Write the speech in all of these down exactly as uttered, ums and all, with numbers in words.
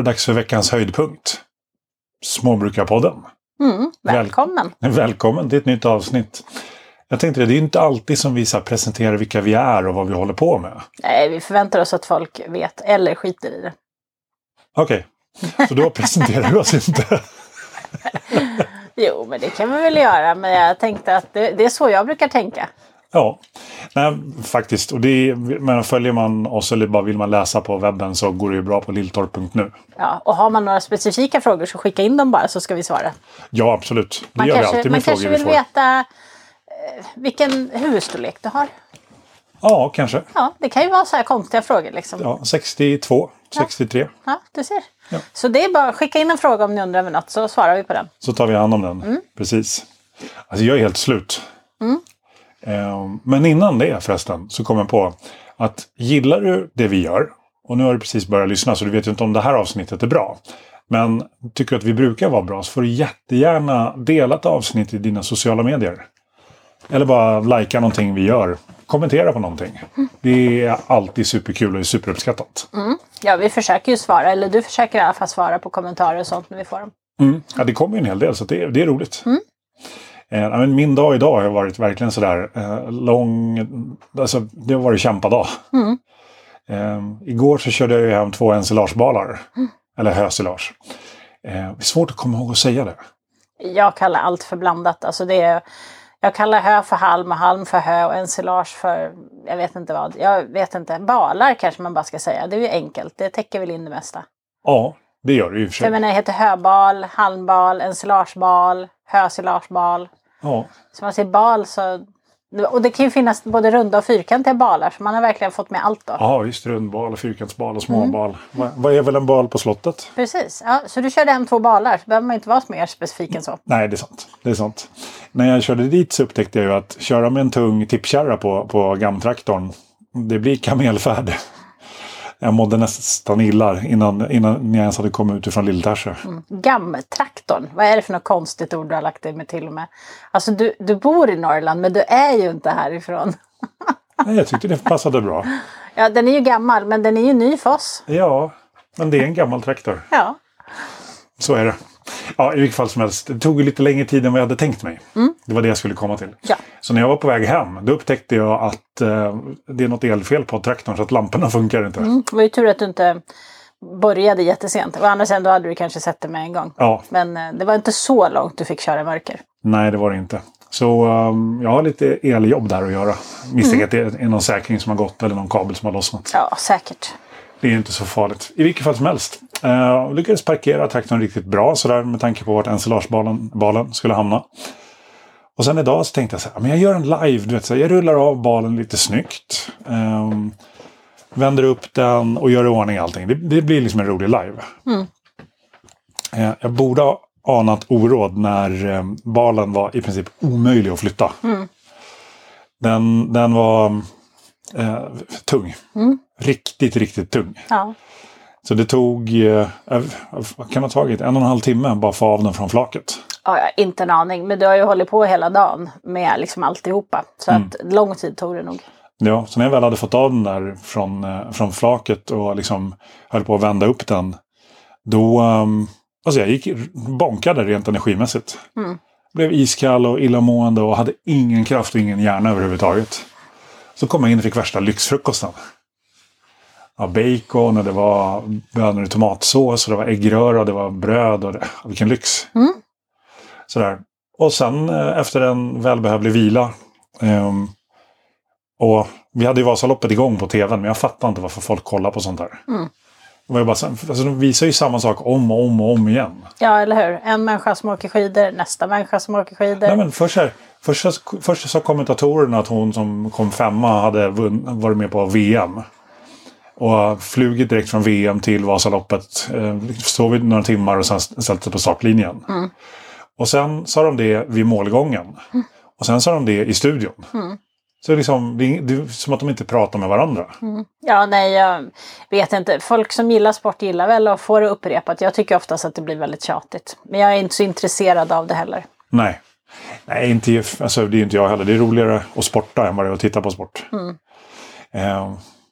dags för veckans höjdpunkt. Småbrukarpodden. Mm, välkommen. Väl- välkommen till ett nytt avsnitt. Jag tänkte det, det är inte alltid som vi så här presenterar vilka vi är och vad vi håller på med. Nej, vi förväntar oss att folk vet eller skiter i det. Okej, okay. Så då presenterar vi oss inte. Jo, men det kan vi väl göra. Men jag tänkte att det, det är så jag brukar tänka. Ja, nej, faktiskt. Och det är, men följer man oss eller bara vill man läsa på webben så går det ju bra på lilltorp punkt nu. Ja, och har man några specifika frågor så skicka in dem bara så ska vi svara. Ja, absolut. Det man gör kanske, vi alltid med man frågor kanske vi vill får. veta eh, vilken huvudstorlek du har. Ja, kanske. Ja, det kan ju vara så här konstiga frågor liksom. Ja, sextiotvå, sextiotre. Ja, du ser. Ja. Så det är bara att skicka in en fråga om ni undrar över något så svarar vi på den. Så tar vi hand om den. Mm. Precis. Alltså jag är helt slut. Mm. Men innan det förresten så kom jag på att gillar du det vi gör, och nu har du precis börjat lyssna så du vet ju inte om det här avsnittet är bra, men tycker att vi brukar vara bra så får du jättegärna dela ett avsnitt i dina sociala medier. Eller bara likea någonting vi gör. Kommentera på någonting. Mm. Det är alltid superkul och är superuppskattat. Mm. Ja, vi försöker ju svara, eller du försöker i alla fall svara på kommentarer och sånt när vi får dem. Mm. Ja, det kommer ju en hel del så det är, det är roligt. Mm. Eh, men min dag idag har varit verkligen sådär eh, lång, alltså det har varit kämpadag. Mm. Eh, igår så körde jag ju hem två ensilagebalar, mm. eller hösilage. Eh, det är svårt att komma ihåg att säga det. Jag kallar allt för blandat, alltså det är, jag kallar hö för halm och halm för hö och ensilage för, jag vet inte vad, jag vet inte, balar kanske man bara ska säga, det är ju enkelt, det täcker väl in det mesta. Ja, det gör det ju i och för sig. Jag menar, det heter höbal, halmbal, ensilagebal, hösilagebal. Ja. Så man säger bal så... Och det kan ju finnas både runda och fyrkantiga balar. Så man har verkligen fått med allt då. Ja, just rundbal, fyrkantsbal och småbal. Mm. Vad är väl en bal på slottet? Precis. Ja, så du körde hem två balar. Så behöver man inte vara mer specifik än så. Nej, det är sant. Det är sant. När jag körde dit så upptäckte jag ju att köra med en tung tippkärra på, på gamtraktorn. Det blir kamelfärd. Jag mådde nästan illa innan, innan jag ens hade kommit ut ifrån Lilltärse. Mm. Gamtraktorn. Vad är det för något konstigt ord du har lagt dig med till och med? Alltså du, du bor i Norrland men du är ju inte härifrån. Nej, jag tyckte det passade bra. Ja, den är ju gammal men den är ju ny för oss. Ja, men det är en gammal traktor. Ja. Så är det. Ja, i vilket fall som helst. Det tog ju lite längre tid än vad jag hade tänkt mig. Mm. Det var det jag skulle komma till. Ja. Så när jag var på väg hem, då upptäckte jag att eh, det är något elfel på traktorn så att lamporna funkar inte. Mm. Det var ju tur att du inte började jättesent. Och annars då hade du kanske sett det med en gång. Ja. Men eh, det var inte så långt du fick köra mörker. Nej, det var det inte. Så um, jag har lite eljobb där att göra. Misstänker mm. att det är någon säkring som har gått eller någon kabel som har lossnat. Ja, säkert. Det är inte så farligt. I vilket fall som helst. Uh, lyckades parkera traktorn riktigt bra sådär med tanke på vart ensilagebalen balen skulle hamna. Och sen idag så tänkte jag så här, men jag gör en live, du vet, så här, jag rullar av balen lite snyggt. Um, vänder upp den och gör i ordning allting. Det, det blir liksom en rolig live. Mm. Uh, jag borde ha anat oråd när um, balen var i princip omöjlig att flytta. Mm. Den, den var uh, tung. Mm. Riktigt, riktigt tung. Ja. Så det tog, eh, vad kan det ha tagit? En och en halv timme bara få av den från flaket. Ja, jag har inte en aning. Men du har ju hållit på hela dagen med liksom alltihopa. Så mm. att lång tid tog det nog. Ja, så när jag väl hade fått av den där från, eh, från flaket och liksom höll på att vända upp den. Då, um, alltså jag gick bonkade rent energimässigt. Mm. Blev iskall och illamående och hade ingen kraft och ingen hjärna överhuvudtaget. Så kom jag in och fick värsta lyxfrukosten. Ja, bacon och det var bönor i tomatsås och det var äggröra och det var bröd och det, vilken lyx. Mm. Sådär. Och sen efter en välbehövlig vila um, och vi hade ju Vasaloppet igång på tvn men jag fattar inte varför folk kollar på sånt där. Mm. Det var ju bara, alltså, de visar ju samma sak om och om och om igen. Ja, eller hur? En människa som åker skidor, nästa människa som åker skidor. Nej, men först, här, först, först sa kommentatorerna att hon som kom femma hade vunn, varit med på V M. Och flugit direkt från V M till Vasaloppet. Eh, sov några timmar och sen ställde sig på startlinjen. Mm. Och sen sa de det vid målgången. Mm. Och sen sa de det i studion. Mm. Så liksom, det är, det är som att de inte pratar med varandra. Mm. Ja, nej, jag vet inte. Folk som gillar sport gillar väl att få det upprepat. Jag tycker oftast att det blir väldigt tjatigt. Men jag är inte så intresserad av det heller. Nej, nej inte, alltså, det är inte jag heller. Det är roligare att sporta än vad det är att titta på sport. Mm. Eh,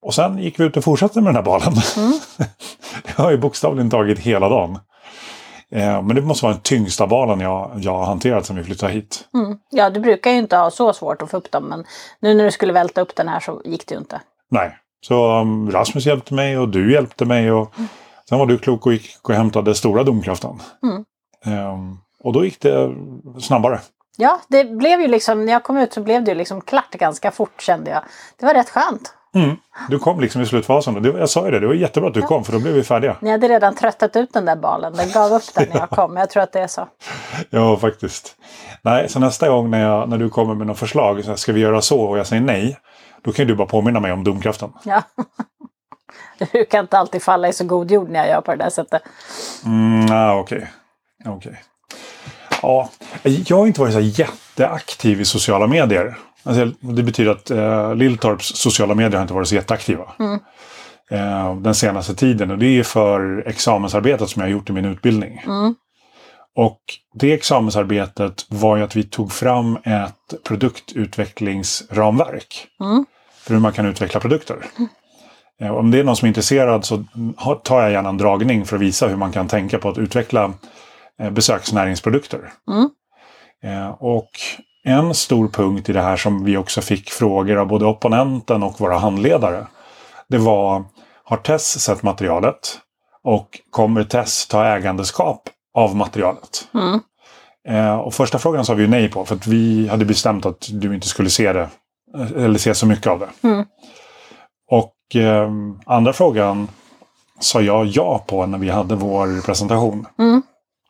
Och sen gick vi ut och fortsatte med den här balen. Mm. Det har ju bokstavligen tagit hela dagen. Eh, men det måste vara den tyngsta balen jag, jag har hanterat sen vi flyttade hit. Mm. Ja, du brukar ju inte ha så svårt att få upp dem. Men nu när du skulle välta upp den här så gick det ju inte. Nej, så um, Rasmus hjälpte mig och du hjälpte mig. Och mm. sen var du klok och gick och hämtade stora domkraften. Mm. Eh, och då gick det snabbare. Ja, det blev ju liksom, när jag kom ut så blev det ju liksom klart ganska fort, kände jag. Det var rätt skönt. Mm. Du kom liksom i slutfasen. Det, jag sa ju det, det var jättebra att du ja. kom för då blev vi färdiga. Ni hade redan tröttat ut den där balen. Den gav upp den när jag kom. Jag tror att det är så. Ja, faktiskt. Nej, så nästa gång när, jag, när du kommer med något förslag, så här, ska vi göra så och jag säger nej, då kan du bara påminna mig om domkraften. Ja. Du kan inte alltid falla i så god jord när jag gör på det där sättet. Mm, ah, okej. Okay. Okay. Ja, jag har inte varit så jätteaktiv i sociala medier. Alltså, det betyder att eh, Lilltorps sociala medier har inte varit så jätteaktiva. Mm. Eh, den senaste tiden. Och det är för examensarbetet som jag har gjort i min utbildning. Mm. Och det examensarbetet var ju att vi tog fram ett produktutvecklingsramverk. Mm. För hur man kan utveckla produkter. Mm. Eh, om det är någon som är intresserad så tar jag gärna en dragning för att visa hur man kan tänka på att utveckla eh, besöksnäringsprodukter. Mm. Eh, och en stor punkt i det här som vi också fick frågor av både opponenten och våra handledare. Det var, har Tess sett materialet? Och kommer Tess ta ägandeskap av materialet? Mm. Eh, och första frågan sa vi ju nej på. För att vi hade bestämt att du inte skulle se det. Eller se så mycket av det. Mm. Och eh, andra frågan sa jag ja på när vi hade vår presentation. Mm.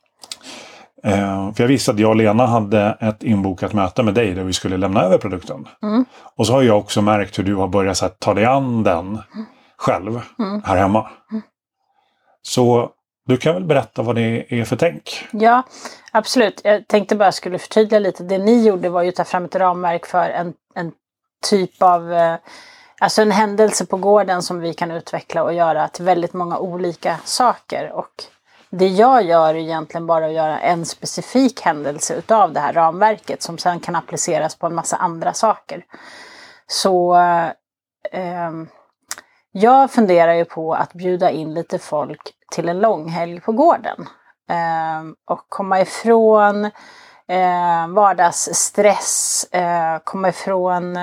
Eh, för jag visste att jag och Lena hade ett inbokat möte med dig där vi skulle lämna över produkten. Mm. Och så har jag också märkt hur du har börjat så här, ta dig an den mm. själv mm. här hemma. Mm. Så du kan väl berätta vad det är för tänk? Ja, absolut. Jag tänkte bara skulle förtydliga lite. Det ni gjorde var ju att ta fram ett ramverk för en, en typ av... Eh, alltså en händelse på gården som vi kan utveckla och göra till väldigt många olika saker. Och det jag gör är egentligen bara att göra en specifik händelse utav det här ramverket som sen kan appliceras på en massa andra saker. Så eh, jag funderar ju på att bjuda in lite folk till en långhelg på gården. Eh, och komma ifrån eh, vardagsstress, eh, komma ifrån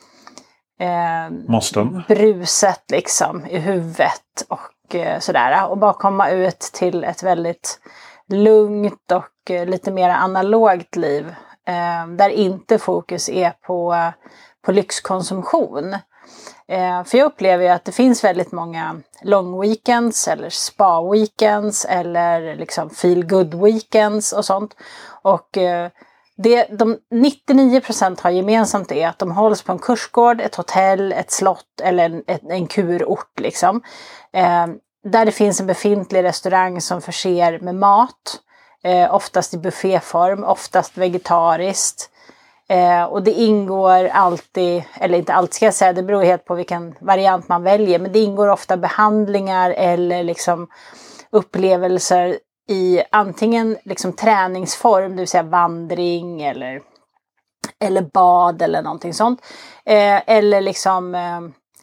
eh, Måsten. bruset liksom i huvudet och sådär, och bara komma ut till ett väldigt lugnt och lite mer analogt liv eh, där inte fokus är på, på lyxkonsumtion. Eh, för jag upplever ju att det finns väldigt många long weekends eller spa weekends eller liksom feel good weekends och sånt. Och eh, det de nittionio procent har gemensamt är att de hålls på en kursgård, ett hotell, ett slott eller en, en, en kurort liksom. Eh, där det finns en befintlig restaurang som förser med mat. Eh, oftast i bufféform, oftast vegetariskt. Eh, och det ingår alltid, eller inte alltid ska jag säga, det beror helt på vilken variant man väljer. Men det ingår ofta behandlingar eller liksom upplevelser i antingen liksom träningsform, det vill säga vandring eller, eller bad eller någonting sånt. Eh, eller liksom eh,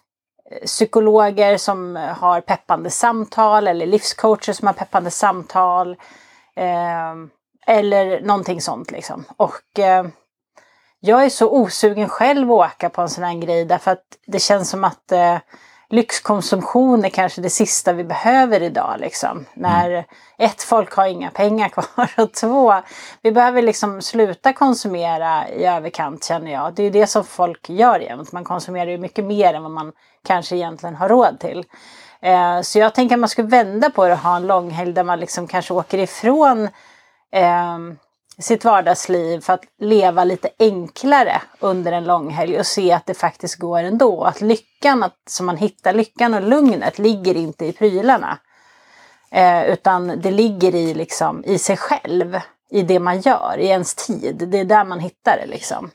psykologer som har peppande samtal eller livscoacher som har peppande samtal. Eh, eller någonting sånt liksom. Och eh, jag är så osugen själv att åka på en sån här grej därför att det känns som att eh, lyxkonsumtion är kanske det sista vi behöver idag liksom. När mm. ett, folk har inga pengar kvar och två, vi behöver liksom sluta konsumera i överkant känner jag. Det är ju det som folk gör jämt. Man konsumerar ju mycket mer än vad man kanske egentligen har råd till. Eh, så jag tänker att man skulle vända på det och ha en långhelg där man liksom kanske åker ifrån eh, sitt vardagsliv för att leva lite enklare under en långhelg och se att det faktiskt går ändå. Att lyckan, att, så man hittar lyckan och lugnet ligger inte i prylarna. Eh, utan det ligger i, liksom, i sig själv, i det man gör, i ens tid. Det är där man hittar det liksom.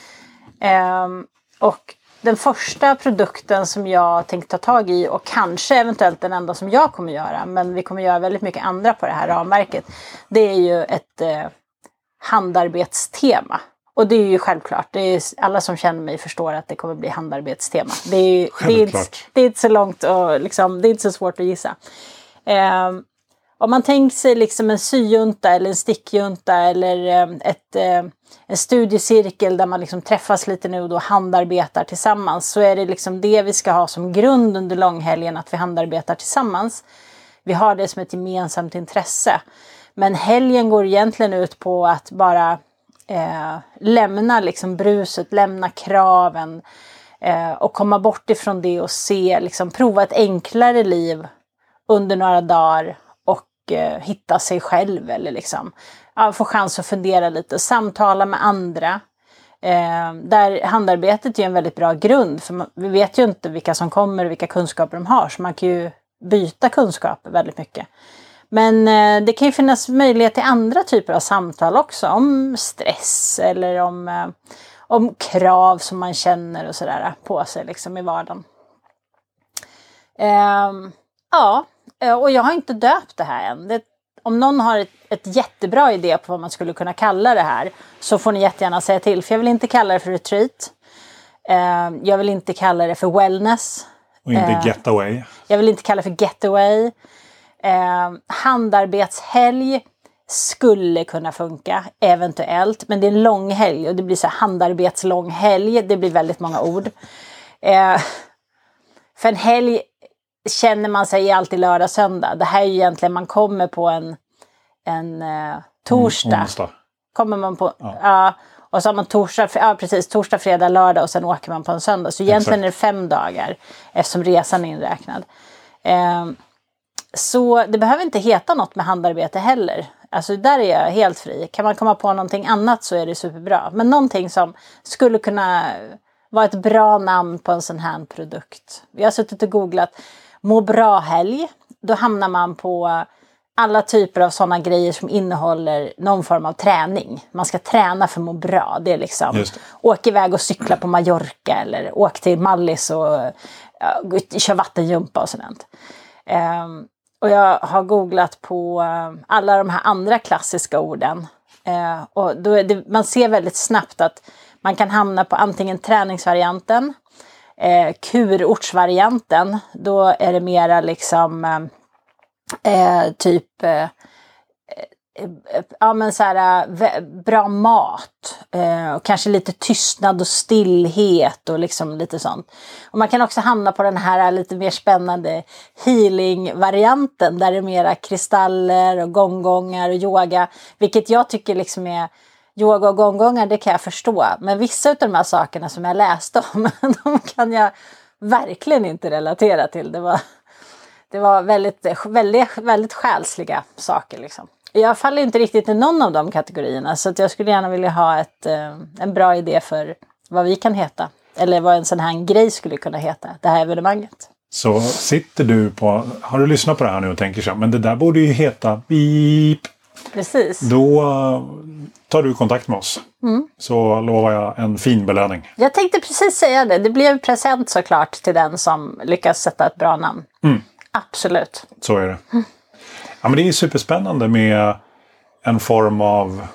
Eh, och den första produkten som jag tänkte ta tag i och kanske eventuellt den enda som jag kommer göra, men vi kommer göra väldigt mycket andra på det här ramverket, det är ju ett eh, handarbetstema. Och det är ju självklart. Det är, alla som känner mig förstår att det kommer bli handarbetstema. Det är, det är, inte, det är inte så långt och liksom, det är inte så svårt att gissa. Eh, om man tänker sig liksom en syjunta eller en stickjunta eller eh, ett, eh, en studiecirkel där man liksom träffas lite nu och då handarbetar tillsammans, så är det liksom det vi ska ha som grund under långhelgen, att vi handarbetar tillsammans. Vi har det som ett gemensamt intresse. Men helgen går egentligen ut på att bara eh, lämna liksom bruset, lämna kraven eh, och komma bort ifrån det och se, liksom, prova ett enklare liv under några dagar och eh, hitta sig själv eller liksom, ja, få chans att fundera lite, samtala med andra. Eh, där handarbetet är en väldigt bra grund, för man, vi vet ju inte vilka som kommer och vilka kunskaper de har, så man kan ju byta kunskaper väldigt mycket. Men eh, det kan ju finnas möjlighet till andra typer av samtal också, om stress eller om, eh, om krav som man känner och sådär på sig liksom i vardagen. Eh, ja, och jag har inte döpt det här än. Det, om någon har ett, ett jättebra idé på vad man skulle kunna kalla det här, så får ni jättegärna säga till. För jag vill inte kalla det för retreat. Eh, jag vill inte kalla det för wellness. Och inte eh, getaway. Jag vill inte kalla det för getaway. Eh, handarbetshelg skulle kunna funka, eventuellt. Men det är en lång helg och det blir så här handarbetslång helg. Det blir väldigt många ord. Eh, för en helg känner man sig alltid lördag, söndag. Det här är ju egentligen, man kommer på en, en eh, torsdag. Onsdag. Kommer man på, ja. ja. Och så har man torsdag, ja, precis, torsdag, fredag, lördag och sen åker man på en söndag. Så egentligen Exakt. är det fem dagar eftersom resan är inräknad. Eh, så det behöver inte heta något med handarbete heller. Alltså där är jag helt fri. Kan man komma på någonting annat så är det superbra. Men någonting som skulle kunna vara ett bra namn på en sån här produkt. Jag har suttit och googlat må bra helg. Då hamnar man på alla typer av sådana grejer som innehåller någon form av träning. Man ska träna för att må bra. Det är liksom åk iväg och cykla på Mallorca eller åk till Mallis och ja, kör vattenjumpa och sådant. Um, och jag har googlat på uh, alla de här andra klassiska orden. Uh, och då är det, man ser väldigt snabbt att man kan hamna på antingen träningsvarianten, uh, kurortsvarianten. Då är det mera liksom uh, typ uh, ja men så här, bra mat eh, och kanske lite tystnad och stillhet och liksom lite sånt. Och man kan också hamna på den här lite mer spännande healing-varianten där det är mera kristaller och gonggongar och yoga, vilket jag tycker liksom är yoga och gonggongar, det kan jag förstå. Men vissa av de här sakerna som jag läste om, de kan jag verkligen inte relatera till. Det var, det var väldigt, väldigt, väldigt själsliga saker liksom. Jag faller inte riktigt i någon av de kategorierna, så att jag skulle gärna vilja ha ett, en bra idé för vad vi kan heta. Eller vad en sån här grej skulle kunna heta, det här evenemanget. Så sitter du på, har du lyssnat på det här nu och tänker så, men det där borde ju heta beep. Precis. Då tar du kontakt med oss. Mm. Så lovar jag en fin belöning. Jag tänkte precis säga det, det blir en present såklart till den som lyckas sätta ett bra namn. Mm. Absolut. Så är det. Mm. Ja, men det är superspännande med en form av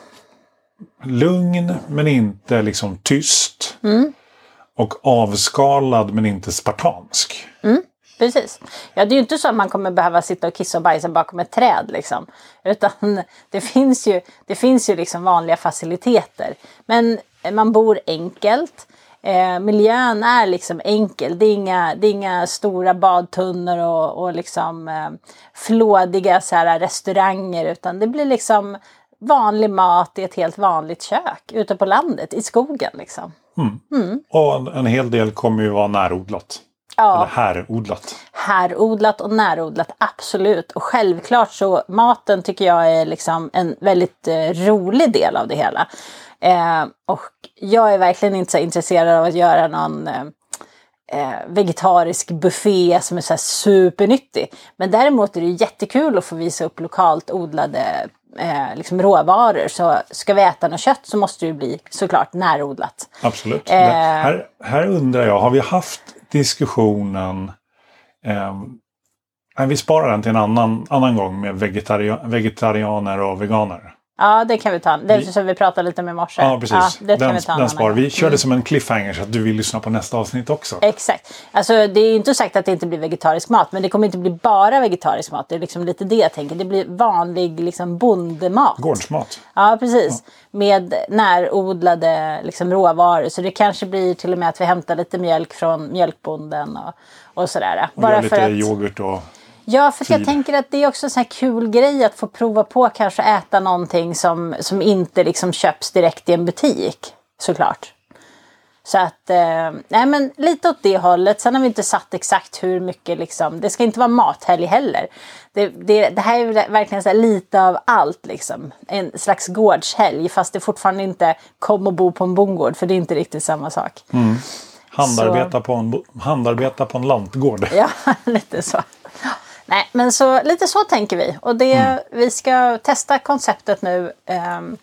lugn men inte liksom tyst. Mm. Och avskalad men inte spartansk. Mm, precis. Ja, det är ju inte så att man kommer behöva sitta och kissa och bajsa bakom ett träd liksom. Utan det finns ju, det finns ju liksom vanliga faciliteter. Men man bor enkelt. Eh, miljön är liksom enkel. Det är inga, det är inga stora badtunnor och, och liksom eh, flådiga så här, restauranger, utan det blir liksom vanlig mat i ett helt vanligt kök ute på landet, i skogen liksom. Mm. Mm. Och en, en hel del kommer ju vara närodlat. Ja. Eller härodlat. Härodlat och närodlat, absolut. Och självklart så maten tycker jag är liksom en väldigt eh, rolig del av det hela. Eh, och jag är verkligen inte så intresserad av att göra någon eh, vegetarisk buffé som är så här supernyttig. Men däremot är det jättekul att få visa upp lokalt odlade eh, liksom råvaror. Så ska vi äta något kött så måste det bli såklart närodlat. Absolut. Eh, här, här undrar jag, har vi haft diskussionen, eh, vi sparar den till en annan, annan gång med vegetari- vegetarianer och veganer. Ja, det kan vi ta. Det är vi... som vi pratade lite med i morse. Ja, precis. Ja, det den kan vi ta den spar vi. Kör det mm. som en cliffhanger så att du vill lyssna på nästa avsnitt också. Exakt. Alltså det är ju inte sagt att det inte blir vegetarisk mat. Men det kommer inte bli bara vegetarisk mat. Det är liksom lite det jag tänker. Det blir vanlig liksom bondemat. Gårdsmat. Ja, precis. Ja. Med närodlade liksom, råvaror. Så det kanske blir till och med att vi hämtar lite mjölk från mjölkbonden och, och sådär. Och bara gör lite för att, yoghurt och... Ja, för tid. jag tänker att det är också en sån här kul grej att få prova på kanske äta någonting som, som inte liksom köps direkt i en butik. Såklart. Så att, eh, nej men lite åt det hållet. Sen har vi inte satt exakt hur mycket liksom. Det ska inte vara mathelg heller. Det, det, det här är verkligen så här lite av allt liksom. En slags gårdshelg. Fast det fortfarande inte kom och bo på en bondgård. För det är inte riktigt samma sak. Mm. Handarbeta, på en, handarbeta på en lantgård. Ja, lite så. Nej, men så lite så tänker vi. Och det, mm. vi ska testa konceptet nu. Um,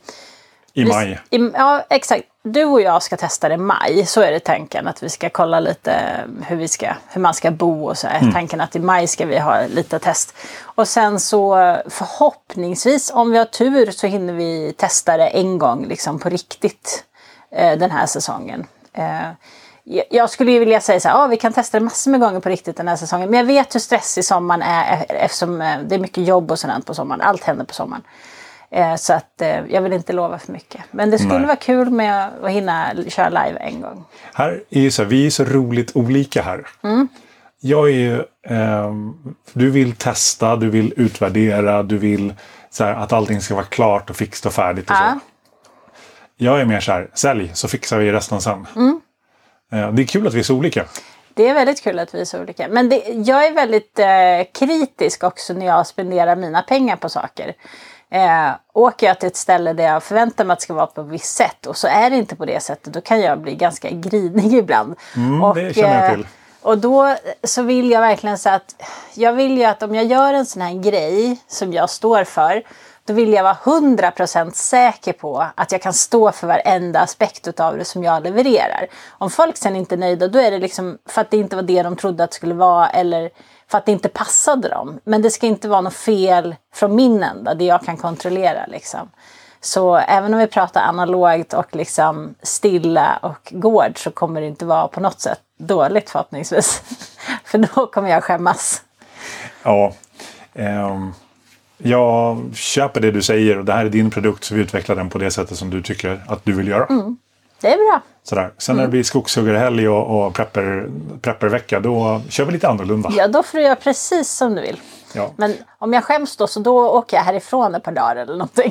I maj. Vi, i, ja, exakt. Du och jag ska testa det i maj. Så är det tanken. Att vi ska kolla lite hur, vi ska, hur man ska bo och så. Är mm. tanken att i maj ska vi ha lite test. Och sen så förhoppningsvis, om vi har tur, så hinner vi testa det en gång liksom på riktigt eh, den här säsongen. Eh, Jag skulle ju vilja säga så här, ah, vi kan testa det massor med gånger på riktigt den här säsongen. Men jag vet hur stressig sommaren är eftersom det är mycket jobb och sådant på sommaren. Allt händer på sommaren. Eh, så att eh, jag vill inte lova för mycket. Men det skulle Nej. vara kul med att hinna köra live en gång. Här är ju så här, vi är så roligt olika här. Mm. Jag är ju, eh, du vill testa, du vill utvärdera, du vill så här, att allting ska vara klart och fixt och färdigt och ja. så. Jag är mer så här, sälj så fixar vi resten sen. Mm. Det är kul att vi är så olika. Det är väldigt kul att vi är så olika. Men det, jag är väldigt eh, kritisk också när jag spenderar mina pengar på saker. Eh, åker jag till ett ställe där jag förväntar mig att det ska vara på ett visst sätt och så är det inte på det sättet, då kan jag bli ganska grinig ibland. Mm, och, det känner jag till. Eh, och då så vill jag verkligen säga att jag vill ju att om jag gör en sån här grej som jag står för, då vill jag vara hundra procent säker på att jag kan stå för varenda aspekt av det som jag levererar. Om folk sen inte är nöjda, då är det liksom för att det inte var det de trodde att det skulle vara eller för att det inte passade dem. Men det ska inte vara något fel från min ända, det jag kan kontrollera liksom. Så även om vi pratar analogt och liksom stilla och gård, så kommer det inte vara på något sätt dåligt förhoppningsvis. För då kommer jag skämmas. Ja, um... jag köper det du säger och det här är din produkt, så vi utvecklar den på det sättet som du tycker att du vill göra. Mm. Det är bra. Sådär. Sen mm. när det blir skogshuggarhelg och, och prepper, preppervecka, då kör vi lite annorlunda. Ja, då får du göra precis som du vill. Ja. Men om jag skäms då, så då åker jag härifrån ett par dagar eller någonting.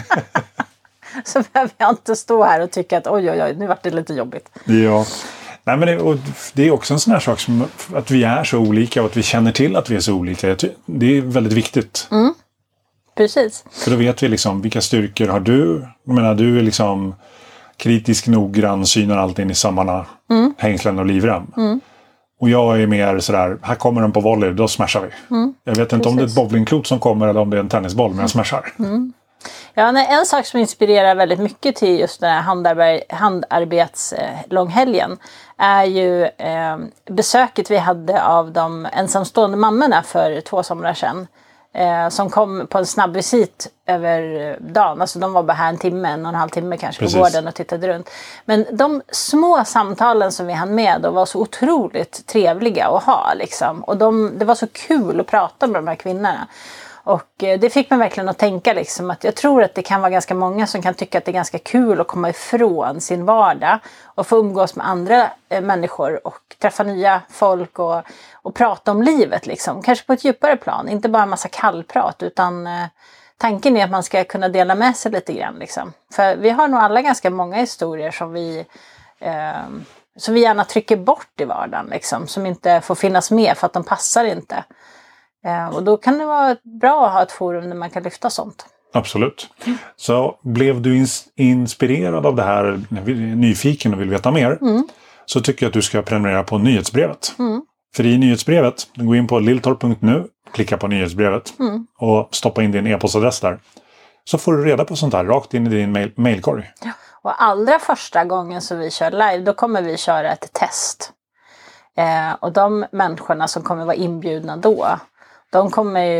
Så behöver jag inte stå här och tycka att oj, oj, oj, nu vart det lite jobbigt. Ja. Nej, men det, och det är också en sån här sak som att vi är så olika och att vi känner till att vi är så olika. Det är väldigt viktigt. Mm. Precis. För då vet vi liksom, vilka styrkor har du? Jag menar, du är liksom kritisk, noggrann, synar allt in i samma mm. hängslen och livrem. Mm. Och jag är mer sådär, här kommer den på volley, då smashar vi. Mm. Jag vet inte Precis. om det är ett bowlingklot som kommer eller om det är en tennisboll, men jag smashar. Mm. Ja, nej, en sak som inspirerar väldigt mycket till just den här handarbe- handarbetslånghelgen är ju eh, besöket vi hade av de ensamstående mammorna för två somrar sedan. Eh, som kom på en snabb visit över dagen. Alltså de var bara här en timme, en och en halv timme kanske Precis. på gården och tittade runt. Men de små samtalen som vi hann med och var så otroligt trevliga att ha liksom. Och de, det var så kul att prata med de här kvinnorna. Och eh, det fick mig verkligen att tänka liksom att jag tror att det kan vara ganska många som kan tycka att det är ganska kul att komma ifrån sin vardag och få umgås med andra eh, människor och träffa nya folk och, och prata om livet liksom. Kanske på ett djupare plan, inte bara en massa kallprat, utan eh, tanken är att man ska kunna dela med sig lite grann liksom. För vi har nog alla ganska många historier som vi eh, som vi gärna trycker bort i vardagen liksom, som inte får finnas med för att de passar inte. Eh, och då kan det vara bra att ha ett forum där man kan lyfta sånt. Absolut. Mm. Så blev du ins- inspirerad av det här, nyfiken och vill veta mer, mm. så tycker jag att du ska prenumerera på nyhetsbrevet. Mm. För i nyhetsbrevet, gå in på lilltorp punkt nu, klicka på nyhetsbrevet mm. och stoppa in din e-postadress där. Så får du reda på sånt här rakt in i din mail- mailkorg. Ja. Och allra första gången som vi kör live, då kommer vi köra ett test. Eh, och de människorna som kommer vara inbjudna då, de kommer ju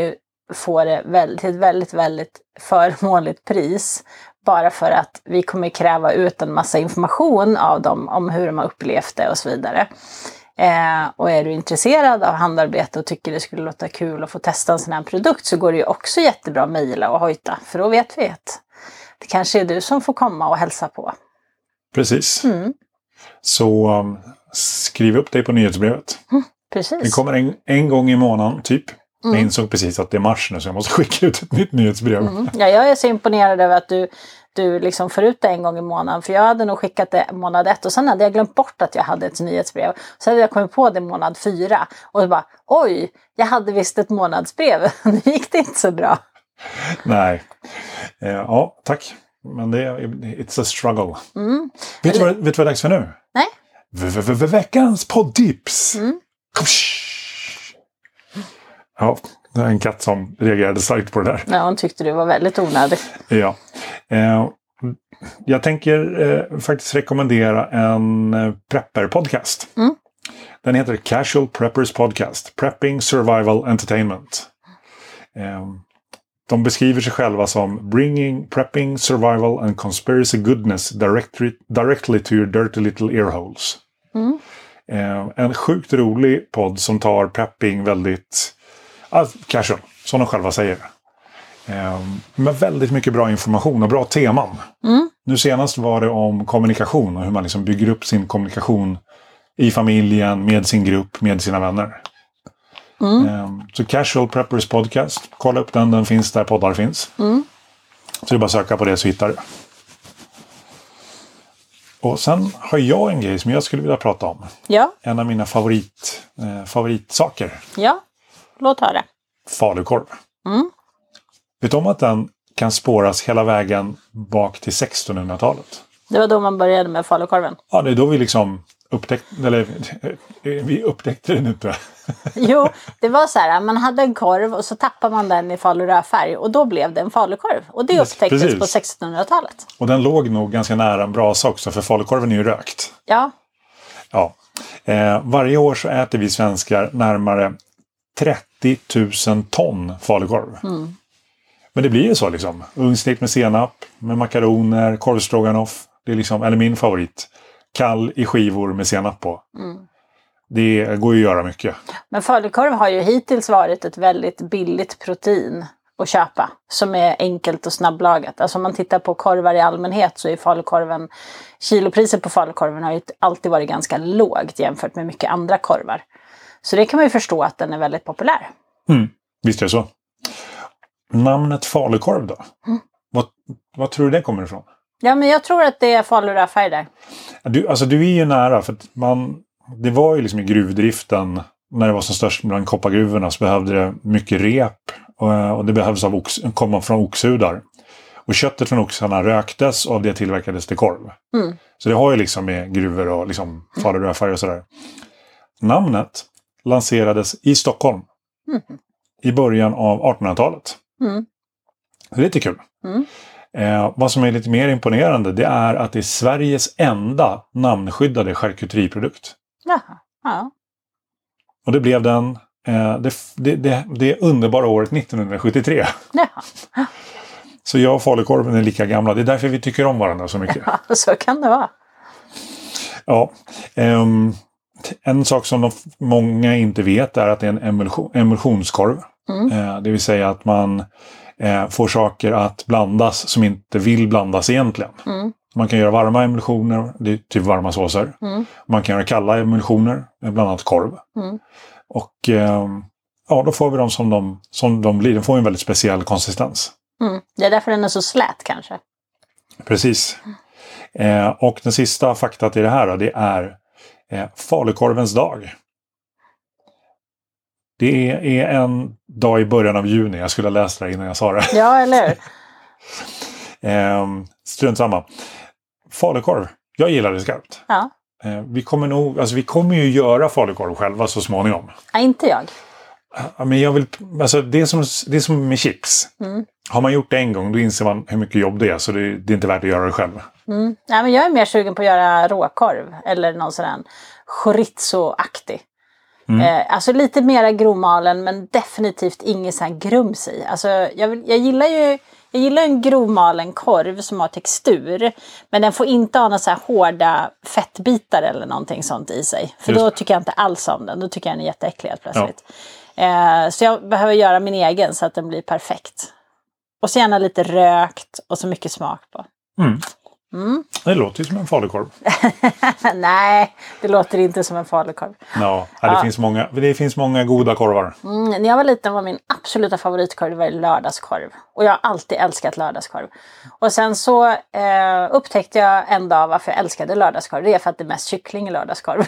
få det väldigt, ett väldigt, väldigt förmånligt pris. Bara för att vi kommer kräva ut en massa information av dem om hur de har upplevt det och så vidare. Eh, och är du intresserad av handarbete och tycker det skulle låta kul att få testa en sån här produkt, så går det ju också jättebra att mejla och hojta. För då vet vi att det kanske är du som får komma och hälsa på. Precis. Mm. Så um, skriv upp dig på nyhetsbrevet. Mm, precis. Det kommer en, en gång i månaden typ. Mm. Jag insåg precis att det är mars nu så jag måste skicka ut ett nytt nyhetsbrev. Mm. Ja, jag är så imponerad över att du, du liksom får ut det en gång i månaden. För jag hade nog skickat det månad ett och sen hade jag glömt bort att jag hade ett nyhetsbrev. Så hade jag kommit på det månad fyra. Och så bara, oj, jag hade visst ett månadsbrev. Nu gick det inte så bra. Nej. Eh, ja, tack. Men det är it's a struggle. Mm. Vet, Eller... du vad, vet du vad det är dags för nu? Nej. V-v-v-veckans poddtips. Mm. Ja, det är en katt som reagerade starkt på det där. Ja, hon tyckte det var väldigt onödigt. Ja. Eh, jag tänker eh, faktiskt rekommendera en eh, prepper-podcast. Mm. Den heter Casual Preppers Podcast. Prepping Survival Entertainment. Eh, de beskriver sig själva som Bringing Prepping Survival and Conspiracy Goodness directly, directly to your dirty little earholes. Mm. Eh, en sjukt rolig podd som tar prepping väldigt ah, casual, som de själva säger. Eh, med väldigt mycket bra information och bra teman. Mm. Nu senast var det om kommunikation och hur man liksom bygger upp sin kommunikation i familjen, med sin grupp, med sina vänner. Mm. Eh, så Casual Preppers Podcast, kolla upp den, den finns där poddar finns. Mm. Så det är bara att söka på det så hittar du. Och sen har jag en grej som jag skulle vilja prata om. Ja. En av mina favorit, eh, favoritsaker. Ja, låt höra. Falukorv. Mm. Vet du om att den kan spåras hela vägen bak till sextonhundratalet? Det var då man började med falukorven. Ja, det är då vi liksom upptäckte, eller vi upptäckte den inte. Jo, det var så här, man hade en korv och så tappade man den i falurödfärg och då blev det en falukorv. Och det upptäcktes Precis. På sextonhundratalet. Och den låg nog ganska nära en brasa också, för falukorven är ju rökt. Ja. Ja. Eh, varje år så äter vi svenskar närmare trettio tusen ton falukorv. Mm. Men det blir ju så liksom. Ugnsstekt med senap, med makaroner, korvstroganoff. Det är liksom, eller min favorit. Kall i skivor med senap på. Mm. Det går ju att göra mycket. Men falukorv har ju hittills varit ett väldigt billigt protein att köpa. Som är enkelt och snabblagat. Alltså om man tittar på korvar i allmänhet så är falukorven... Kilopriset på falukorven har ju alltid varit ganska lågt jämfört med mycket andra korvar. Så det kan man ju förstå att den är väldigt populär. Mm, visst är det så. Namnet falukorv då? Mm. Vad, vad tror du det kommer ifrån? Ja, men jag tror att det är falurödfärg där. Du, alltså du är ju nära, för att man, det var ju liksom i gruvdriften när det var som störst bland koppargruvorna så behövde det mycket rep och, och det behövdes av ox, komma från oxhudar. Och köttet från oxarna röktes och av det tillverkades det korv. Mm. Så det har ju liksom med gruvor och liksom falurödfärg och sådär. Namnet lanserades i Stockholm mm. i början av artonhundratalet. Mm. Det är lite kul. Mm. Eh, vad som är lite mer imponerande det är att det är Sveriges enda namnskyddade charkuteriprodukt. Jaha, ja. Och det blev den eh, det, det, det, det underbara året nittonhundrasjuttiotre. Jaha. Så jag och falukorven är lika gamla. Det är därför vi tycker om varandra så mycket. Ja, så kan det vara. Ja. Eh, en sak som de, många inte vet är att det är en emulsion, emulsionskorv. Mm. Eh, det vill säga att man eh, får saker att blandas som inte vill blandas egentligen. Mm. Man kan göra varma emulsioner, det är typ varma såser. Mm. Man kan göra kalla emulsioner, bland annat korv. Mm. Och eh, ja, då får vi dem som de, som de blir. De får en väldigt speciell konsistens. Mm. Det är därför den är så slät kanske. Precis. Eh, och den sista faktat i det här då, det är eh, falukorvens dag. Det är en dag i början av juni. Jag skulle ha läst det innan jag sa det. Ja, eller hur? eh, strunt samma. Falukorv. Jag gillar det skarpt. Ja. Eh, vi kommer nog, alltså vi kommer ju göra falukorv själva så småningom. Ja, inte jag. Ja, men jag vill, alltså det är som, det är som med chips. Mm. Har man gjort det en gång då inser man hur mycket jobb det är. Så det, det är inte värt att göra det själv. Mm. Ja, men jag är mer sugen på att göra råkorv. Eller någon sån här chorizo-aktig. Mm. Eh, alltså lite mera grovmalen men definitivt inget så här grums i. Alltså jag, vill, jag gillar ju jag gillar en grovmalen korv som har textur. Men den får inte ha några så här hårda fettbitar eller någonting sånt i sig. För Just. Då tycker jag inte alls om den. Då tycker jag den är jätteäcklig helt plötsligt. Ja. Eh, så jag behöver göra min egen så att den blir perfekt. Och så gärna lite rökt och så mycket smak på. Mm. Mm. Det låter ju som en falukorv. Nej, det låter inte som en falukorv. Ja, det, ja. Finns många, det finns många goda korvar. Mm, när jag var liten var min absoluta favoritkorv det var lördagskorv. Och jag har alltid älskat lördagskorv. Och sen så eh, upptäckte jag en dag varför jag älskade lördagskorv. Det är för att det är mest kyckling i lördagskorv.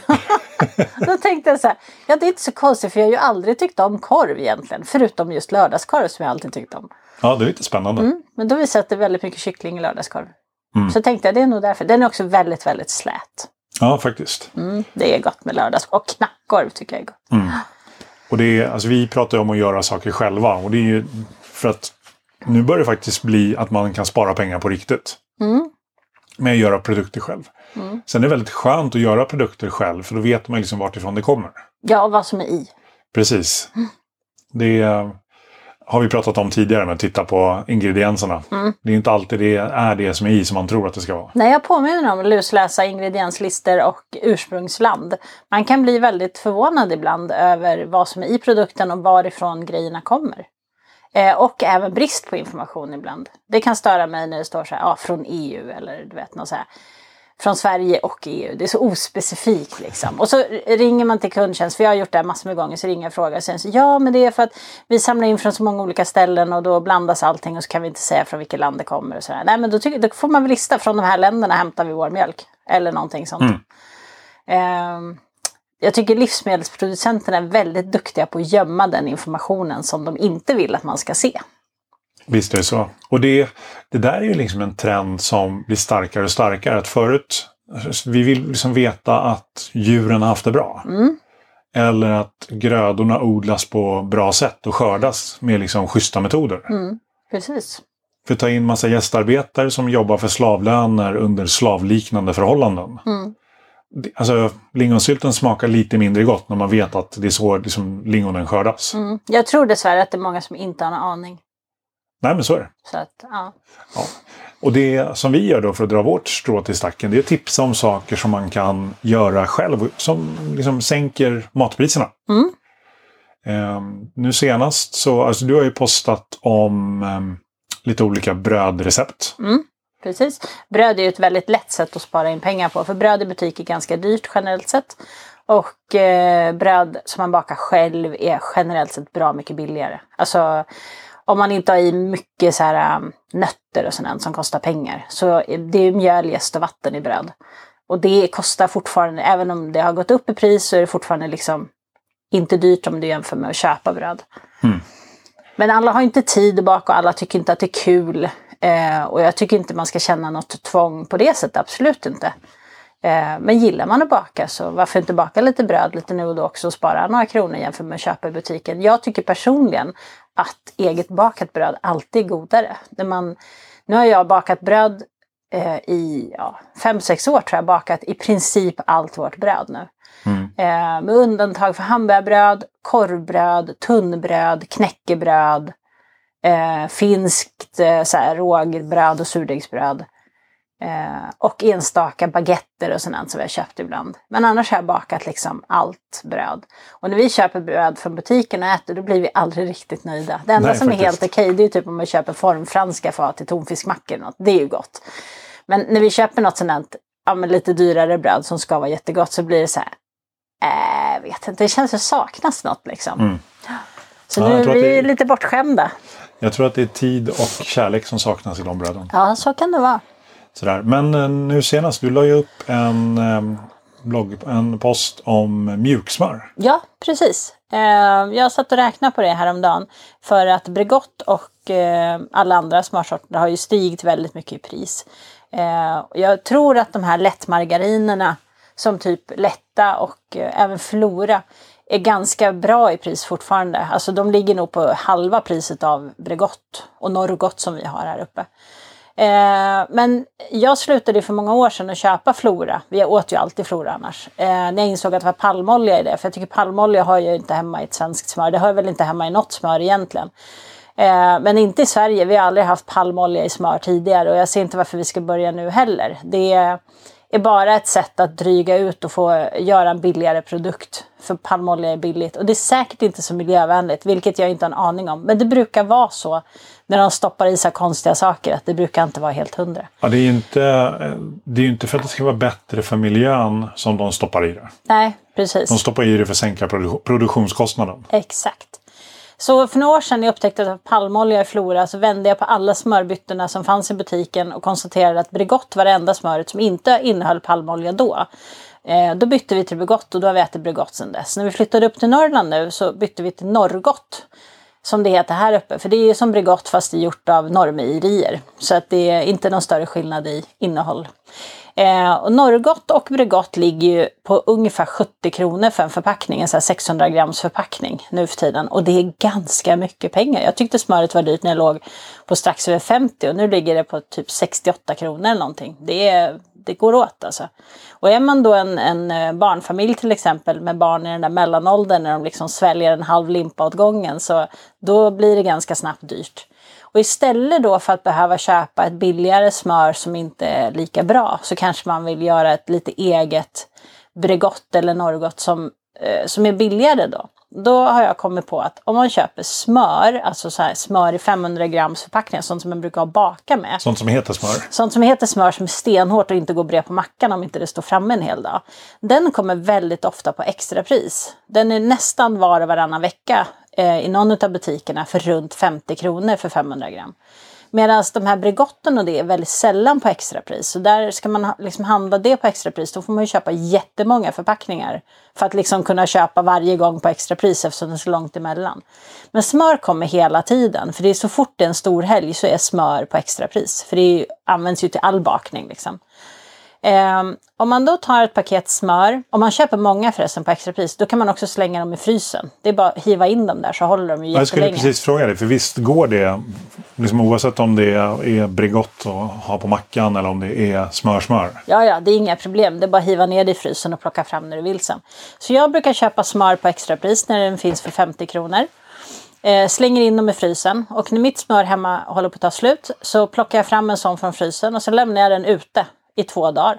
Då tänkte jag så här, ja det är inte så konstigt för jag har ju aldrig tyckt om korv egentligen. Förutom just lördagskorv som jag alltid tyckt om. Ja, det är lite spännande. Mm, men då visade att det är väldigt mycket kyckling i lördagskorv. Mm. Så tänkte jag, det är nog därför. Den är också väldigt, väldigt slät. Ja, faktiskt. Mm, det är gott med lördags. Och knackkorv tycker jag är gott. Mm. Och det är, alltså vi pratar ju om att göra saker själva. Och det är ju för att nu börjar det faktiskt bli att man kan spara pengar på riktigt. Mm. Med att göra produkter själv. Mm. Sen är det väldigt skönt att göra produkter själv. För då vet man liksom vart ifrån det kommer. Ja, och vad som är i. Precis. Mm. Det är... har vi pratat om tidigare med att titta på ingredienserna. Mm. Det är inte alltid det är det som är i som man tror att det ska vara. Nej, jag påminner om att lusläsa ingredienslistor och ursprungsland. Man kan bli väldigt förvånad ibland över vad som är i produkten och varifrån grejerna kommer. Eh, och även brist på information ibland. Det kan störa mig när det står så här, ja, från E U eller du vet något så här. Från Sverige och E U. Det är så ospecifikt liksom. Och så ringer man till kundtjänst. För jag har gjort det här massor med gånger. Så ringer jag och frågar. Och sen så, ja men det är för att vi samlar in från så många olika ställen. Och då blandas allting. Och så kan vi inte säga från vilket land det kommer. Och så där. Nej men då, tycker, då får man väl lista. Från de här länderna hämtar vi vår mjölk. Eller någonting sånt. Mm. Um, jag tycker livsmedelsproducenterna är väldigt duktiga på att gömma den informationen. Som de inte vill att man ska se. Visst är det så. Och det, det där är ju liksom en trend som blir starkare och starkare. Att förut, vi vill liksom veta att djuren har haft det bra. Mm. Eller att grödorna odlas på bra sätt och skördas med liksom schyssta metoder. Mm. Precis. För att ta in massa gästarbetare som jobbar för slavlöner under slavliknande förhållanden. Mm. Alltså lingonsylten smakar lite mindre gott när man vet att det är så liksom, lingonen skördas. Mm. Jag tror dessvärre att det är många som inte har en aning. Nej, men så är det. Så att, ja. Ja. Och det som vi gör då för att dra vårt strå till stacken, det är att tipsa om saker som man kan göra själv. Som liksom sänker matpriserna. Mm. Um, nu senast så, alltså du har ju postat om um, lite olika brödrecept. Mm. Precis. Bröd är ju ett väldigt lätt sätt att spara in pengar på. För bröd i butik är ganska dyrt generellt sett. Och eh, bröd som man bakar själv är generellt sett bra mycket billigare. Alltså om man inte har i mycket så här, um, nötter och sånt som kostar pengar. Så det är mjöl, jäst och vatten i bröd. Och det kostar fortfarande, även om det har gått upp i pris så är det fortfarande liksom inte dyrt om du jämför med att köpa bröd. Mm. Men alla har inte tid att baka och alla tycker inte att det är kul. Eh, och jag tycker inte man ska känna något tvång på det sättet, absolut inte. Eh, men gillar man att baka så varför inte baka lite bröd lite nu och då också och spara några kronor jämfört med att köpa i butiken. Jag tycker personligen att eget bakat bröd alltid är godare. När man, nu har jag bakat bröd eh, i ja, fem sex år tror jag, bakat i princip allt vårt bröd nu. Mm. Eh, med undantag för hamburgerbröd, korvbröd, tunnbröd, knäckebröd, eh, finskt eh, så här, rågbröd och surdegsbröd. Eh, och enstaka baguetter och sånt som vi har köpt ibland. Men annars har jag bakat liksom allt bröd. Och när vi köper bröd från butiken och äter då blir vi aldrig riktigt nöjda. Det enda Nej, som faktiskt. är helt okej det är typ om man köper formfranska fat till tonfiskmackor eller något. Det är ju gott. Men när vi köper något sånt ja, men lite dyrare bröd som ska vara jättegott så blir det så här. Jag äh, vet inte, det känns som saknas något liksom. Mm. Så ja, nu är vi är lite bortskämda. Jag tror att det är tid och kärlek som saknas i de bröden. Ja, så kan det vara. Sådär. Men nu senast, du la ju upp en eh, blogg, en post om mjuksmör. Ja, precis. Eh, jag satt och räknade på det häromdagen. För att Bregott och eh, alla andra smörsorter har ju stigit väldigt mycket i pris. Eh, jag tror att de här lättmargarinerna som typ Lätta och eh, även Flora är ganska bra i pris fortfarande. Alltså de ligger nog på halva priset av Bregott och Norrgott som vi har här uppe. Eh, men jag slutade för många år sedan att köpa Flora. Vi åt ju alltid Flora annars. Eh, när jag insåg att det var palmolja i det. För jag tycker palmolja har ju inte hemma i ett svenskt smör. Det hör väl inte hemma i något smör egentligen. Eh, men inte i Sverige. Vi har aldrig haft palmolja i smör tidigare. Och jag ser inte varför vi ska börja nu heller. Det är bara ett sätt att dryga ut och få göra en billigare produkt. För palmolja är billigt. Och det är säkert inte så miljövänligt. Vilket jag inte har en aning om. Men det brukar vara så. När de stoppar i sig konstiga saker. Att det brukar inte vara helt hundra. Ja, det är ju inte, det är inte för att det ska vara bättre för miljön som de stoppar i det. Nej, precis. De stoppar i det för att sänka produ- produktionskostnaden. Exakt. Så för några år sedan när jag upptäckte att det var palmolja i Flora så vände jag på alla smörbyttorna som fanns i butiken och konstaterade att Bregott var det enda smöret som inte innehöll palmolja då. Eh, då bytte vi till Bregott och då har vi ätit Bregott sedan dess. När vi flyttade upp till Norrland nu så bytte vi till Norrgott. Som det heter här uppe. För det är ju som Bregott fast det är gjort av normejerier. Så att det är inte någon större skillnad i innehåll. Eh, och Norrgott och Bregott ligger ju på ungefär sjuttio kronor för en förpackning. En sån här sexhundra grams förpackning nu för tiden. Och det är ganska mycket pengar. Jag tyckte smöret var dyrt när jag låg på strax över femtio. Och nu ligger det på typ sextioåtta kronor eller någonting. Det, är, det går åt alltså. Och är man då en, en barnfamilj till exempel med barn i den där mellanåldern när de liksom sväljer en halv limpa åt gången så då blir det ganska snabbt dyrt. Och istället då för att behöva köpa ett billigare smör som inte är lika bra så kanske man vill göra ett lite eget Bregott eller Norrgott som, eh, som är billigare då. Då har jag kommit på att om man köper smör, alltså så här smör i femhundra grams förpackningar, sånt som man brukar baka med. Sånt som heter smör. Sånt som heter smör som är stenhårt och inte går bred på mackan om inte det står framme en hel dag. Den kommer väldigt ofta på extrapris. Den är nästan var och varannan vecka eh, i någon av butikerna för runt femtio kronor för femhundra gram. Medan de här Bregotten och det är väldigt sällan på extrapris. Så där ska man ha, liksom handla det på extrapris. Då får man ju köpa jättemånga förpackningar. För att liksom kunna köpa varje gång på extrapris eftersom det är så långt emellan. Men smör kommer hela tiden. För det är så fort det är en stor helg så är smör på extrapris. För det är ju, används ju till all bakning liksom. Eh, om man då tar ett paket smör, om man köper många förresten på extrapris, då kan man också slänga dem i frysen. Det är bara att hiva in dem där så håller de ju jättelänge. Jag skulle precis fråga dig, för visst går det, liksom oavsett om det är Bregott att ha på mackan eller om det är smörsmör? Ja, ja, det är inga problem. Det är bara att hiva ner det i frysen och plocka fram när du vill sen. Så jag brukar köpa smör på extrapris när den finns för femtio kronor. Eh, slänger in dem i frysen och när mitt smör hemma håller på att ta slut så plockar jag fram en sån från frysen och så lämnar jag den ute i två dagar.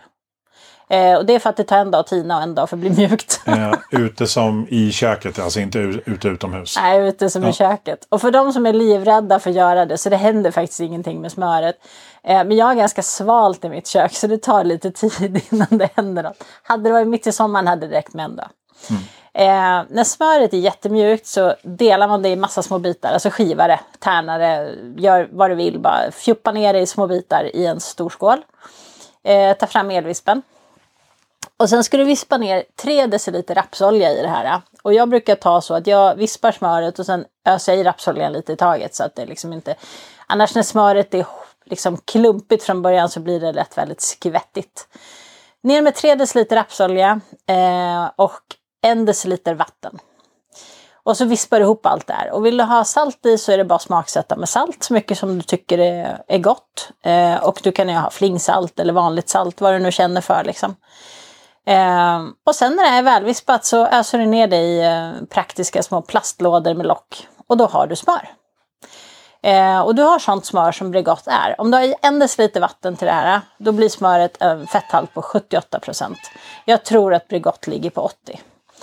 Eh, och det är för att det tar en dag att tina och en dag för att bli mjukt. Eh, ute som i köket, alltså inte ute utomhus? Nej, ute som ja. i köket. Och för de som är livrädda för att göra det så det händer faktiskt ingenting med smöret. Eh, men jag är ganska svalt i mitt kök så det tar lite tid innan det händer något. Hade det varit mitt i sommaren hade det räckt med en dag. Mm. Eh, när smöret är jättemjukt så delar man det i massa små bitar. Alltså skivar det, tärnar det, gör vad du vill. Bara fjuppa ner det i små bitar i en stor skål. Eh, ta fram elvispen. Och sen ska du vispa ner tre deciliter rapsolja i det här. Och jag brukar ta så att jag vispar smöret och sen öser i rapsoljan lite i taget. Så att det liksom inte... Annars när smöret är liksom klumpigt från början så blir det lätt väldigt skvättigt. Ner med tre deciliter rapsolja eh, och en deciliter vatten. Och så vispar du ihop allt där. Och vill du ha salt i så är det bara smaksätta med salt. Så mycket som du tycker är, är gott. Eh, och du kan ju ha flingsalt eller vanligt salt. Vad du nu känner för liksom. Eh, och sen när det är välvispat så öser du ner det i eh, praktiska små plastlådor med lock. Och då har du smör. Eh, och du har sånt smör som Bregott är. Om du har i en deciliter vatten till det här. Då blir smöret en fetthalt på sjuttioåtta procent. Jag tror att Bregott ligger på åttio.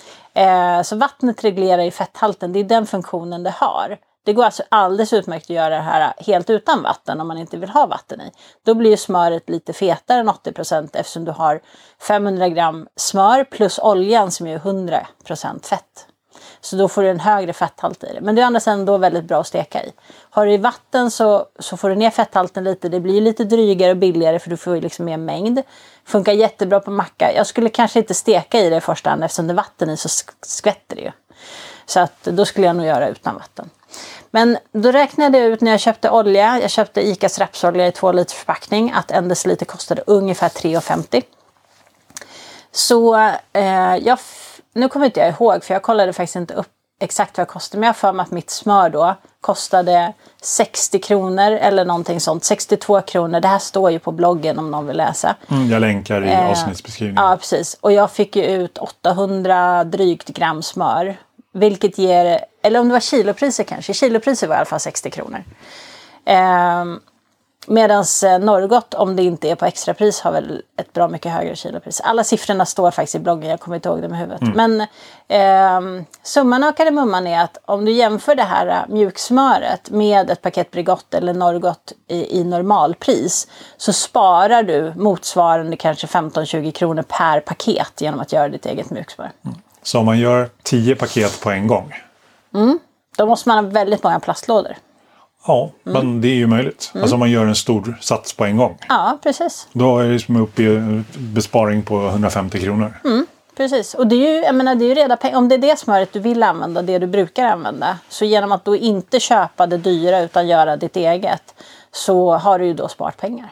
Eh, så vattnet reglerar i fetthalten. Det är den funktionen det har. Det går alltså alldeles utmärkt att göra det här helt utan vatten om man inte vill ha vatten i. Då blir ju smöret lite fetare än åttio procent eftersom du har femhundra gram smör plus oljan som är hundra procent fett. Så då får du en högre fetthalt i det. Men det är andra sidan då väldigt bra att steka i. Har du i vatten så, så får du ner fetthalten lite. Det blir lite drygare och billigare för du får ju liksom mer mängd. Funkar jättebra på macka. Jag skulle kanske inte steka i det i första hand eftersom det är vatten i så skvätter det ju. Så att då skulle jag nog göra utan vatten. Men då räknade jag ut när jag köpte olja. Jag köpte Icas rapsolja i två liters förpackning. Att en deciliter kostade ungefär tre kronor femtio. Så eh, jag... Nu kommer inte jag ihåg för jag kollade faktiskt inte upp exakt vad det kostar. Men jag har för mig att mitt smör då kostade sextio kronor eller någonting sånt. sextiotvå kronor. Det här står ju på bloggen om någon vill läsa. Mm, jag länkar i eh, avsnittsbeskrivningen. Ja, precis. Och jag fick ju ut åttahundra drygt gram smör. Vilket ger, eller om det var kilopriser kanske. Kilopriser var i alla fall sextio kronor. Eh, Medan Norrgott, om det inte är på extrapris, har väl ett bra mycket högre kilopris. Alla siffrorna står faktiskt i bloggen, jag kommer inte ihåg dem i huvudet. Mm. Men eh, summan av kardemumman är att om du jämför det här mjuksmöret med ett paket Bregott eller Norrgott i, i normalpris, så sparar du motsvarande kanske femton till tjugo kronor per paket genom att göra ditt eget mjuksmör. Mm. Så om man gör tio paket på en gång? Mm. Då måste man ha väldigt många plastlådor. Ja, mm. men det är ju möjligt. Mm. Alltså om man gör en stor sats på en gång. Ja, precis. Då är det liksom uppe i besparing på hundrafemtio kronor. Mm, precis. Och det är ju, jag menar, det är ju reda pengar. Om det är det smöret du vill använda, det du brukar använda. Så genom att då inte köpa det dyra utan göra ditt eget, så har du ju då sparat pengar.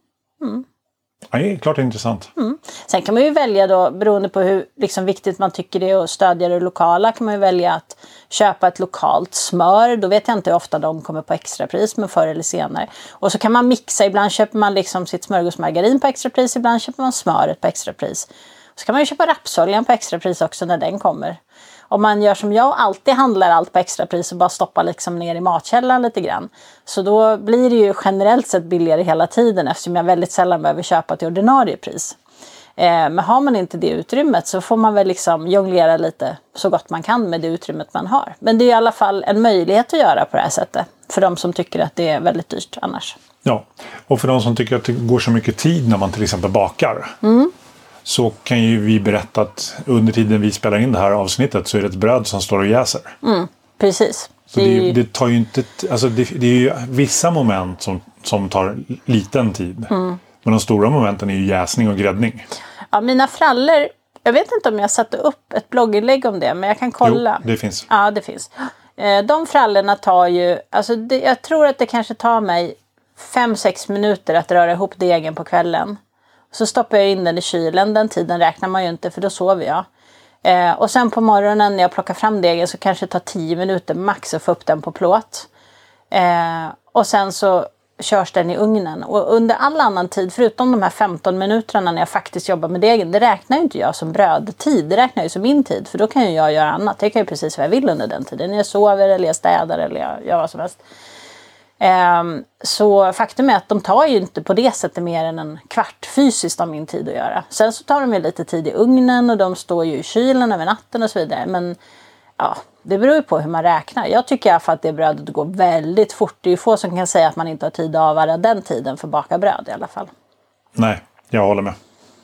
Mm. Ja, det är klart intressant. Mm. Sen kan man ju välja då, beroende på hur liksom, viktigt man tycker det är att stödja det lokala, kan man ju välja att köpa ett lokalt smör. Då vet jag inte hur ofta de kommer på extrapris, men förr eller senare. Och så kan man mixa, ibland köper man liksom sitt smörgåsmargarin på extrapris, ibland köper man smöret på extrapris. Så kan man ju köpa rapsoljan på extrapris också när den kommer. Om man gör som jag, alltid handlar allt på extrapris och bara stoppar liksom ner i matkällan lite grann. Så då blir det ju generellt sett billigare hela tiden, eftersom jag väldigt sällan behöver köpa till ordinarie pris. Eh, men har man inte det utrymmet så får man väl liksom jonglera lite så gott man kan med det utrymmet man har. Men det är i alla fall en möjlighet att göra på det här sättet. För de som tycker att det är väldigt dyrt annars. Ja, och för de som tycker att det går så mycket tid när man till exempel bakar. Mm. Så kan ju vi berätta att under tiden vi spelar in det här avsnittet så är det ett bröd som står och jäser. Mm, precis. Så det, är ju, det tar ju inte... Alltså det, det är ju vissa moment som, som tar liten tid. Mm. Men de stora momenten är ju jäsning och gräddning. Ja, mina frallor... Jag vet inte om jag satte upp ett blogginlägg om det, men jag kan kolla. Jo, det finns. Ja, det finns. De frallorna tar ju... Alltså det, jag tror att det kanske tar mig fem sex minuter att röra ihop degen på kvällen. Så stoppar jag in den i kylen. Den tiden räknar man ju inte, för då sover jag. Eh, och sen på morgonen när jag plockar fram degen så kanske det tar tio minuter max att få upp den på plåt. Eh, och sen så körs den i ugnen. Och under all annan tid, förutom de här femton minuterna när jag faktiskt jobbar med degen, det räknar ju inte jag som brödtid. Det räknar ju som min tid, för då kan ju jag göra annat. Jag kan ju precis vad jag vill under den tiden. När jag sover eller jag städar eller jag gör vad som helst. Um, så faktum är att de tar ju inte på det sättet mer än en kvart fysiskt av min tid att göra. Sen så tar de ju lite tid i ugnen och de står ju i kylen över natten och så vidare. Men ja, det beror ju på hur man räknar. Jag tycker i alla fall att det brödet går väldigt fort. Det är ju få som kan säga att man inte har tid att avvara den tiden för att baka bröd i alla fall. Nej, jag håller med.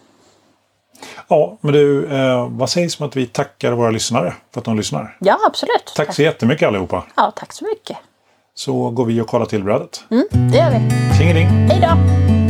Ja, men du, eh, vad sägs om att vi tackar våra lyssnare för att de lyssnar? Ja, absolut. Tack, tack så jättemycket allihopa. Ja, tack så mycket. Så går vi och kollar till brödet. Mm, det gör vi. Tjingeling. Hej då!